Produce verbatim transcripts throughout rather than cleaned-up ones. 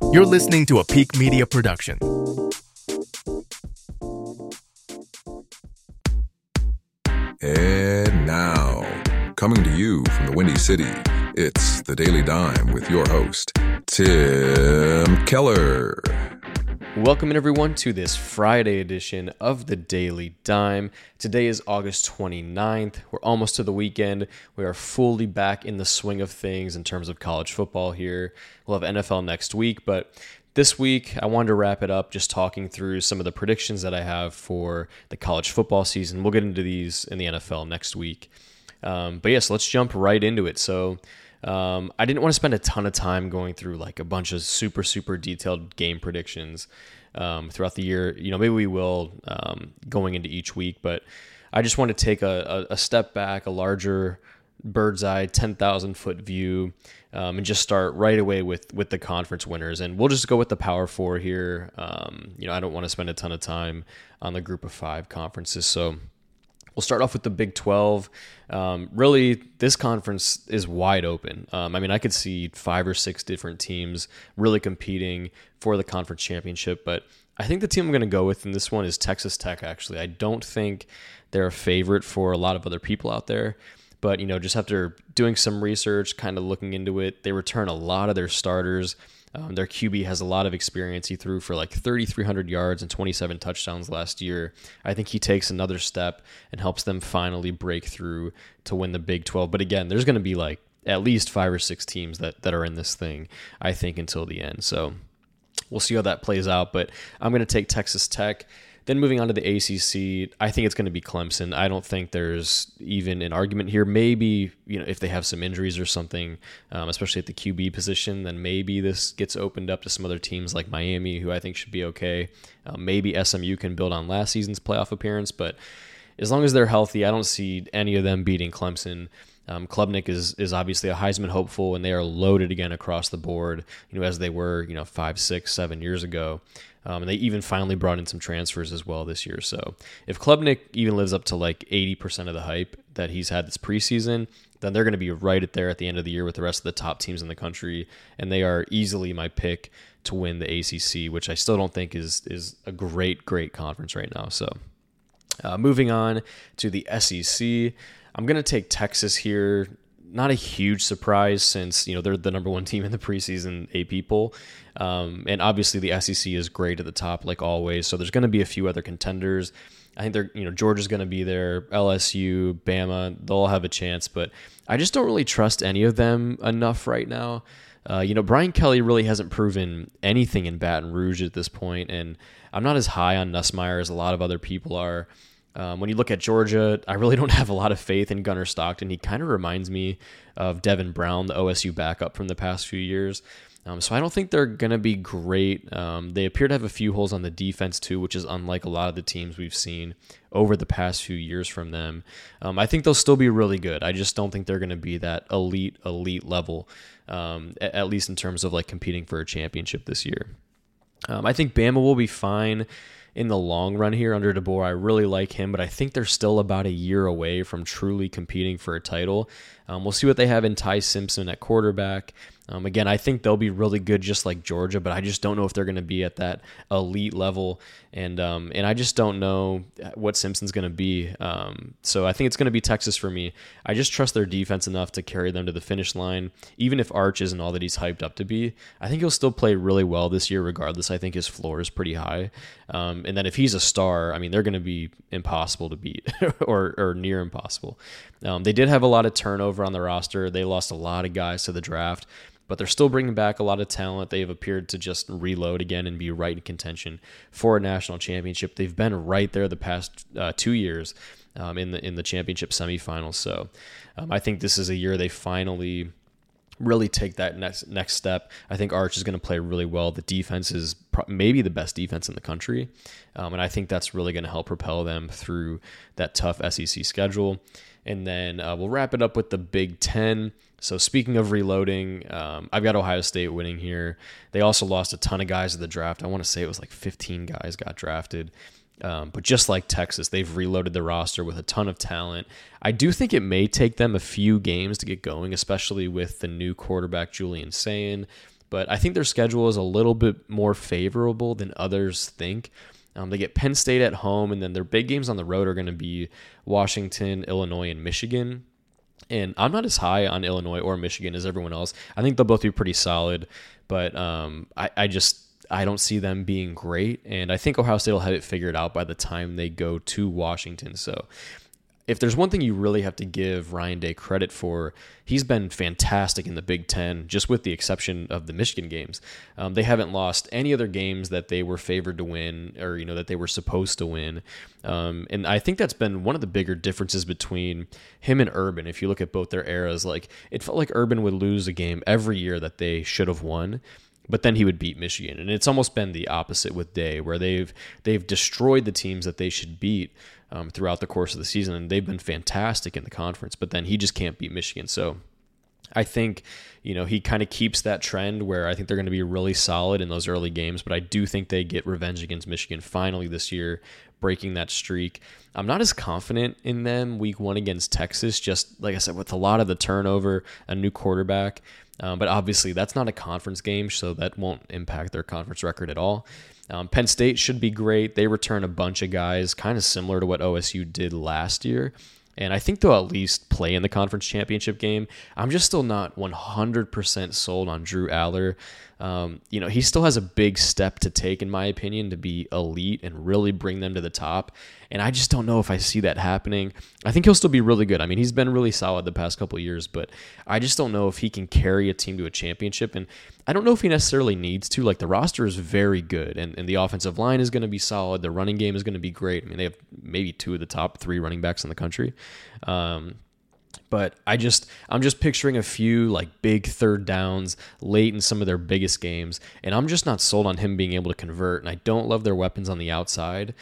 You're listening to a Peak Media production. And now, coming to you from the Windy City, it's The Daily Dime with your host, Tim Keller. Welcome everyone to this Friday edition of The Daily Dime. Today is August twenty-ninth. We're almost to the weekend. We are fully back in the swing of things in terms of college football here. We'll have N F L next week, but this week I wanted to wrap it up just talking through some of the predictions that I have for the college football season. We'll get into these in the N F L next week. Um, but yes, let's jump right into it. So Um, I didn't want to spend a ton of time going through like a bunch of super, super detailed game predictions um, throughout the year. You know, maybe we will um, going into each week, but I just want to take a, a, a step back, a larger bird's eye, ten thousand foot view, um, and just start right away with, with the conference winners. And we'll just go with the Power Four here. Um, you know, I don't want to spend a ton of time on the Group of Five conferences. So we'll start off with the Big twelve. Um, really, this conference is wide open. Um, I mean, I could see five or six different teams really competing for the conference championship, but I think the team I'm going to go with in this one is Texas Tech, actually. I don't think they're a favorite for a lot of other people out there, but, you know, just after doing some research, kind of looking into it, they return a lot of their starters. Um, their Q B has a lot of experience. He threw for like thirty-three hundred yards and twenty-seven touchdowns last year. I think he takes another step and helps them finally break through to win the Big twelve. But again, there's going to be like at least five or six teams that, that are in this thing, I think, until the end. So we'll see how that plays out. But I'm going to take Texas Tech. Then moving on to the A C C, I think it's going to be Clemson. I don't think there's even an argument here. Maybe, you know, if they have some injuries or something, um, especially at the Q B position, then maybe this gets opened up to some other teams like Miami, who I think should be okay. Uh, maybe S M U can build on last season's playoff appearance, but as long as they're healthy, I don't see any of them beating Clemson. Um, Klubnik is is obviously a Heisman hopeful, and they are loaded again across the board, you know, as they were, you know, five, six, seven years ago. Um, and they even finally brought in some transfers as well this year. So if Klubnik even lives up to like eighty percent of the hype that he's had this preseason, then they're going to be right at there at the end of the year with the rest of the top teams in the country. And they are easily my pick to win the A C C, which I still don't think is is a great, great conference right now. So uh, moving on to the S E C, I'm going to take Texas here. Not a huge surprise since, you know, they're the number one team in the preseason A P poll. Um, and obviously the S E C is great at the top, like always. So there's going to be a few other contenders. I think they're, you know, Georgia's going to be there, L S U, Bama, they'll all have a chance, but I just don't really trust any of them enough right now. Uh, you know, Brian Kelly really hasn't proven anything in Baton Rouge at this point, and I'm not as high on Nussmeier as a lot of other people are. Um, when you look at Georgia, I really don't have a lot of faith in Gunnar Stockton. He kind of reminds me of Devin Brown, the O S U backup from the past few years. Um, so I don't think they're going to be great. Um, they appear to have a few holes on the defense too, which is unlike a lot of the teams we've seen over the past few years from them. Um, I think they'll still be really good. I just don't think they're going to be that elite, elite level, um, at, at least in terms of like competing for a championship this year. Um, I think Bama will be fine in the long run here under DeBoer. I really like him, but I think they're still about a year away from truly competing for a title. Um, we'll see what they have in Ty Simpson at quarterback. Um, again, I think they'll be really good just like Georgia, but I just don't know if they're going to be at that elite level. And um, and I just don't know what Simpson's going to be. Um, so I think it's going to be Texas for me. I just trust their defense enough to carry them to the finish line. Even if Arch isn't all that he's hyped up to be, I think he'll still play really well this year regardless. I think his floor is pretty high. Um, and then if he's a star, I mean, they're going to be impossible to beat or, or near impossible. Um, they did have a lot of turnover on the roster. They lost a lot of guys to the draft, but they're still bringing back a lot of talent. They have appeared to just reload again and be right in contention for a national championship. They've been right there the past uh, two years um, in the in the championship semifinals. So um, I think this is a year they finally really take that next next step. I think Arch is going to play really well. The defense is pro- maybe the best defense in the country, um, and I think that's really going to help propel them through that tough S E C schedule. And then uh, we'll wrap it up with the Big Ten. So speaking of reloading, um, I've got Ohio State winning here. They also lost a ton of guys at the draft. I want to say it was like fifteen guys got drafted. Um, but just like Texas, they've reloaded the roster with a ton of talent. I do think it may take them a few games to get going, especially with the new quarterback, Julian Sayin. but I think their schedule is a little bit more favorable than others think. Um, they get Penn State at home, and then their big games on the road are going to be Washington, Illinois, and Michigan. And I'm not as high on Illinois or Michigan as everyone else. I think they'll both be pretty solid, but um, I, I just I don't see them being great. And I think Ohio State will have it figured out by the time they go to Washington. So if there's one thing you really have to give Ryan Day credit for, he's been fantastic in the Big Ten, just with the exception of the Michigan games. Um, they haven't lost any other games that they were favored to win, or you know that they were supposed to win. Um, and I think that's been one of the bigger differences between him and Urban. If you look at both their eras, like it felt like Urban would lose a game every year that they should have won, but then he would beat Michigan. And it's almost been the opposite with Day, where they've they've destroyed the teams that they should beat um, throughout the course of the season, and they've been fantastic in the conference, but then he just can't beat Michigan. So I think, you know, he kind of keeps that trend where I think they're going to be really solid in those early games, but I do think they get revenge against Michigan finally this year, breaking that streak. I'm not as confident in them week one against Texas, just like I said, with a lot of the turnover, a new quarterback. Um, but obviously that's not a conference game, so that won't impact their conference record at all. Um, Penn State should be great. They return a bunch of guys, kind of similar to what O S U did last year. And I think they'll at least play in the conference championship game. I'm just still not one hundred percent sold on Drew Aller. Um, you know, he still has a big step to take, in my opinion, to be elite and really bring them to the top. And I just don't know if I see that happening. I think he'll still be really good. I mean, he's been really solid the past couple of years, but I just don't know if he can carry a team to a championship. And I don't know if he necessarily needs to. Like, the roster is very good, and, and the offensive line is going to be solid. The running game is going to be great. I mean, they have maybe two of the top three running backs in the country. Um, But I just, I'm just picturing a few like big third downs late in some of their biggest games, and I'm just not sold on him being able to convert. And I don't love their weapons on the outside,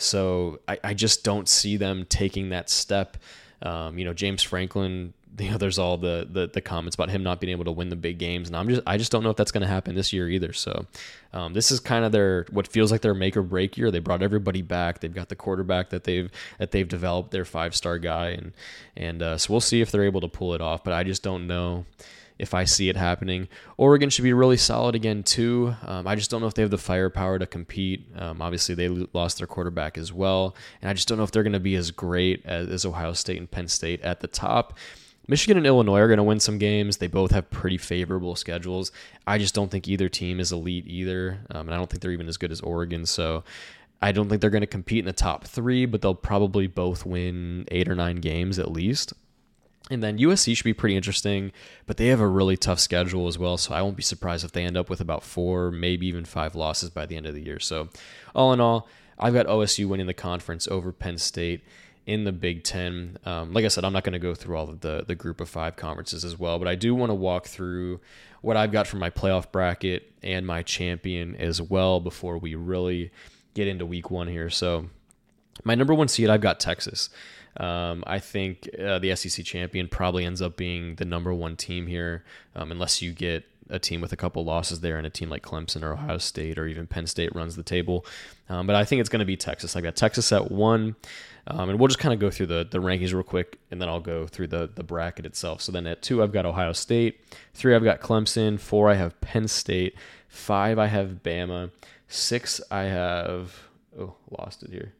so I, I just don't see them taking that step. Um, you know, James Franklin, you know, there's all the, the the comments about him not being able to win the big games, and I'm just, I just don't know if that's going to happen this year either. So um, this is kind of their, what feels like their make or break year. They brought everybody back. They've got the quarterback that they've that they've developed, their five star guy, and and uh, so we'll see if they're able to pull it off. But I just don't know if I see it happening. Oregon should be really solid again too. Um, I just don't know if they have the firepower to compete. Um, obviously, they lost their quarterback as well, and I just don't know if they're going to be as great as, as Ohio State and Penn State at the top. Michigan and Illinois are going to win some games. They both have pretty favorable schedules. I just don't think either team is elite either, um, and I don't think they're even as good as Oregon. So I don't think they're going to compete in the top three, but they'll probably both win eight or nine games at least. And then U S C should be pretty interesting, but they have a really tough schedule as well, so I won't be surprised if they end up with about four, maybe even five losses by the end of the year. So all in all, I've got O S U winning the conference over Penn State in the Big Ten. Um, like I said, I'm not going to go through all of the, the group of five conferences as well, but I do want to walk through what I've got for my playoff bracket and my champion as well before we really get into week one here. So my number one seed, I've got Texas. Um, I think uh, the S E C champion probably ends up being the number one team here, um, unless you get a team with a couple losses there and a team like Clemson or Ohio State or even Penn State runs the table. Um, but I think it's going to be Texas. I've got Texas at one, um, and we'll just kind of go through the, the rankings real quick, and then I'll go through the, the bracket itself. So then at two, I've got Ohio State. Three, I've got Clemson. Four, I have Penn State. Five, I have Bama. Six, I have... Oh, lost it here.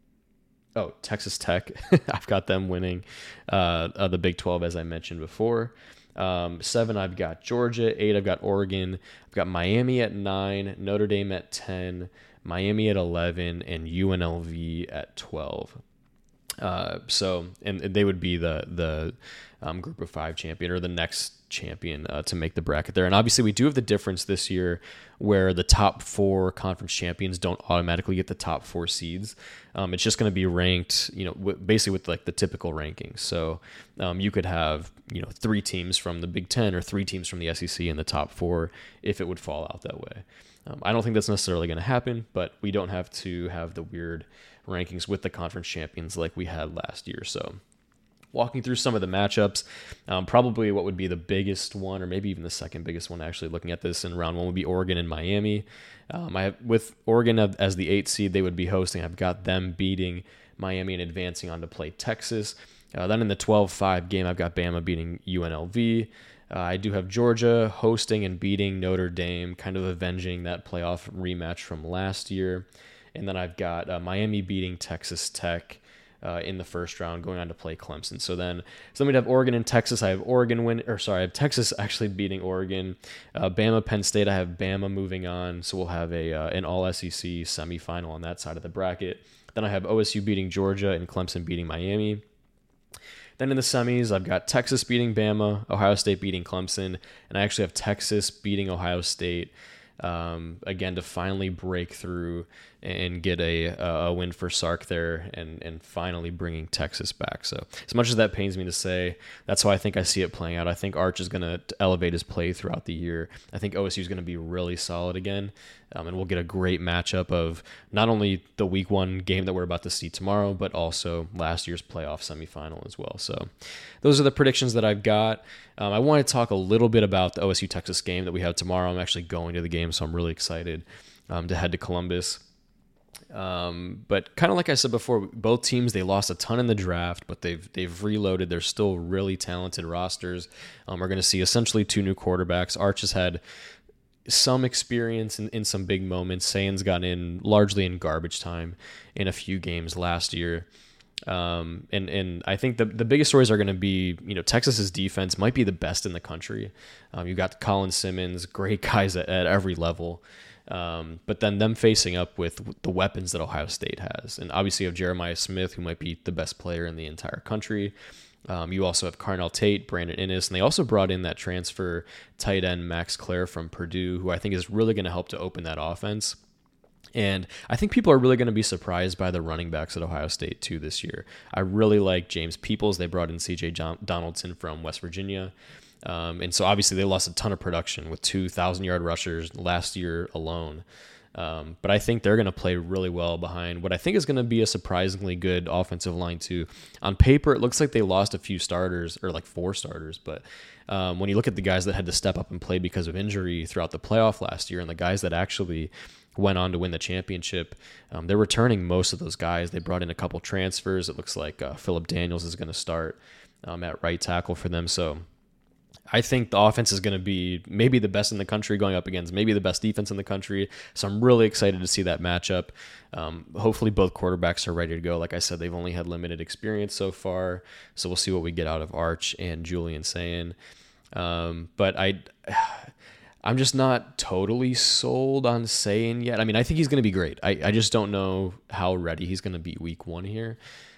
Oh, Texas Tech. I've got them winning uh, uh, the Big twelve, as I mentioned before. Um, seven, I've got Georgia. Eight, I've got Oregon. I've got Miami at nine, Notre Dame at ten, Miami at eleven, and U N L V at twelve. Uh, so, and they would be the the um, group of five champion, or the next champion uh, to make the bracket there. And obviously, we do have the difference this year where the top four conference champions don't automatically get the top four seeds. Um, it's just going to be ranked, you know, w- basically with like the typical rankings. So um, you could have, you know, three teams from the Big Ten or three teams from the S E C in the top four if it would fall out that way. Um, I don't think that's necessarily going to happen, but we don't have to have the weird rankings with the conference champions like we had last year. So walking through some of the matchups, um, probably what would be the biggest one, or maybe even the second biggest one actually looking at this in round one, would be Oregon and Miami. Um, I have, with Oregon as the eighth seed, they would be hosting. I've got them beating Miami and advancing on to play Texas. Uh, then in the twelve five game, I've got Bama beating U N L V. Uh, I do have Georgia hosting and beating Notre Dame, kind of avenging that playoff rematch from last year. And then I've got uh, Miami beating Texas Tech uh, in the first round, going on to play Clemson. So then, so then we'd have Oregon and Texas. I have Oregon win, or sorry, I have Texas actually beating Oregon. Uh, Bama, Penn State. I have Bama moving on. So we'll have a uh, an All S E C semifinal on that side of the bracket. Then I have O S U beating Georgia and Clemson beating Miami. Then in the semis, I've got Texas beating Bama, Ohio State beating Clemson, and I actually have Texas beating Ohio State, um, again, to finally break through and get a, a win for Sark there and, and finally bringing Texas back. So as much as that pains me to say, that's how I think I see it playing out. I think Arch is going to elevate his play throughout the year. I think O S U is going to be really solid again, um, and we'll get a great matchup of not only the week one game that we're about to see tomorrow, but also last year's playoff semifinal as well. So those are the predictions that I've got. Um, I want to talk a little bit about the O S U-Texas game that we have tomorrow. I'm actually going to the game, so I'm really excited um, to head to Columbus. Um, but kind of like I said before, both teams, they lost a ton in the draft, but they've they've reloaded. They're still really talented rosters. Um, we're going to see essentially two new quarterbacks. Arch has had some experience in, in some big moments. Sands got in largely in garbage time in a few games last year. Um, and, and I think the, the biggest stories are going to be, you know, Texas's defense might be the best in the country. Um, you've got Colin Simmons, great guys at, at every level. Um, but then them facing up with the weapons that Ohio State has. And obviously you have Jeremiah Smith, who might be the best player in the entire country. Um, you also have Carnell Tate, Brandon Inniss, and they also brought in that transfer tight end Max Clare from Purdue, who I think is really going to help to open that offense. And I think people are really going to be surprised by the running backs at Ohio State too this year. I really like James Peoples. They brought in C J John- Donaldson from West Virginia. Um, and so obviously they lost a ton of production with two thousand-yard rushers last year alone. Um, but I think they're going to play really well behind what I think is going to be a surprisingly good offensive line too. On paper, it looks like they lost a few starters, or like four starters. But um, when you look at the guys that had to step up and play because of injury throughout the playoff last year, and the guys that actually went on to win the championship, um, they're returning most of those guys. They brought in a couple transfers. It looks like uh, Phillip Daniels is going to start um, at right tackle for them. So I think the offense is going to be maybe the best in the country going up against maybe the best defense in the country. So I'm really excited to see that matchup. Um, hopefully both quarterbacks are ready to go. Like I said, they've only had limited experience so far. So we'll see what we get out of Arch and Julian Sayin. Um, but I, I'm just not totally sold on Sayin yet. I mean, I think he's going to be great. I, I just don't know how ready he's going to be week one here.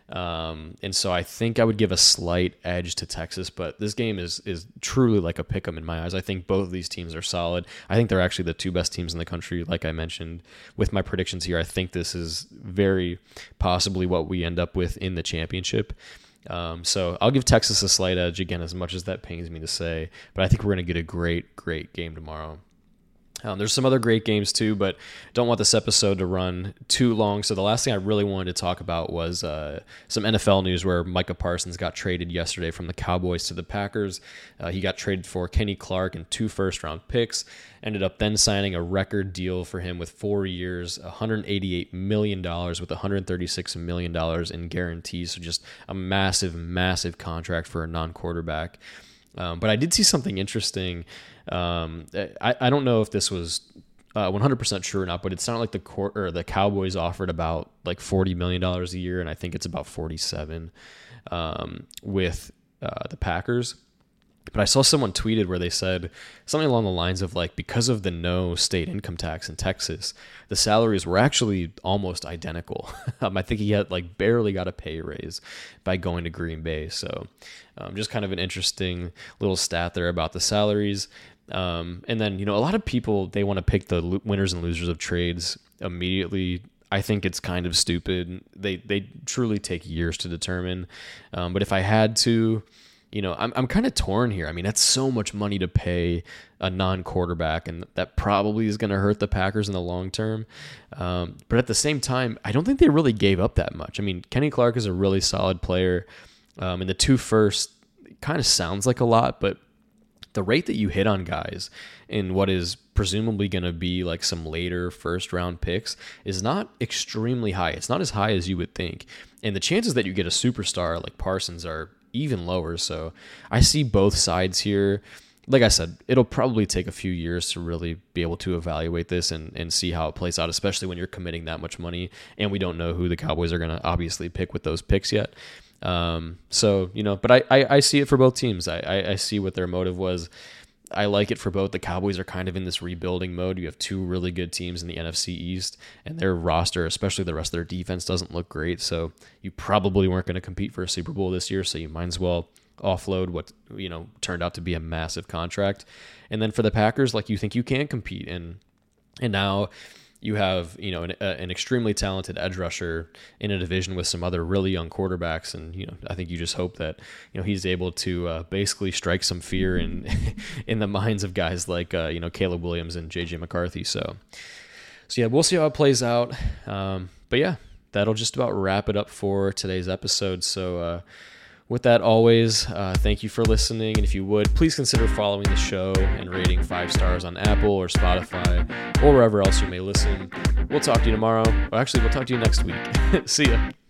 Um, and so I think I would give a slight edge to Texas, but this game is is truly like a pick 'em in my eyes. I think both of these teams are solid. I think they're actually the two best teams in the country, like I mentioned. With my predictions here, I think this is very possibly what we end up with in the championship. Um, so I'll give Texas a slight edge, again, as much as that pains me to say, but I think we're going to get a great, great game tomorrow. Um, there's some other great games too, but don't want this episode to run too long. So the last thing I really wanted to talk about was uh, some N F L news where Micah Parsons got traded yesterday from the Cowboys to the Packers. Uh, he got traded for Kenny Clark and two first-round picks. Ended up then signing a record deal for him with four years, one hundred eighty-eight million dollars with one hundred thirty-six million dollars in guarantees. So just a massive, massive contract for a non-quarterback. Um, but I did see something interesting. Um, I, I don't know if this was uh, one hundred percent true or not, but it sounded like the court, or the Cowboys offered about like forty million dollars a year, and I think it's about forty-seven um, with uh, the Packers. But I saw someone tweeted where they said something along the lines of like, because of the no state income tax in Texas, the salaries were actually almost identical. um, I think he had like barely got a pay raise by going to Green Bay. So um, just kind of an interesting little stat there about the salaries. Um, and then, you know, a lot of people, they want to pick the lo- winners and losers of trades immediately. I think it's kind of stupid. They, they truly take years to determine. Um, but if I had to, You know, I'm I'm kind of torn here. I mean, that's so much money to pay a non-quarterback, and that probably is going to hurt the Packers in the long term. Um, but at the same time, I don't think they really gave up that much. I mean, Kenny Clark is a really solid player, um, and the two first kind of sounds like a lot, but the rate that you hit on guys in what is presumably going to be like some later first-round picks is not extremely high. It's not as high as you would think, and the chances that you get a superstar like Parsons are even lower. So I see both sides here. like I said, it'll probably take a few years to really be able to evaluate this and, and see how it plays out, especially when you're committing that much money and we don't know who the Cowboys are going to obviously pick with those picks yet. Um, so, you know, but I, I, I see it for both teams. I, I, I see what their motive was. I like it for both. The Cowboys are kind of in this rebuilding mode. You have two really good teams in the N F C East, and their roster, especially the rest of their defense, doesn't look great. So you probably weren't going to compete for a Super Bowl this year, so you might as well offload what, you know, turned out to be a massive contract. And then for the Packers, like, you think you can compete, and and now you have, you know, an, uh, an extremely talented edge rusher in a division with some other really young quarterbacks. And, you know, I think you just hope that, you know, he's able to uh, basically strike some fear in, in the minds of guys like, uh, you know, Caleb Williams and J J McCarthy. So, so yeah, we'll see how it plays out. Um, but yeah, that'll just about wrap it up for today's episode. So, uh, with that, always, uh, thank you for listening. And if you would, please consider following the show and rating five stars on Apple or Spotify or wherever else you may listen. We'll talk to you tomorrow. Or actually, we'll talk to you next week. See ya.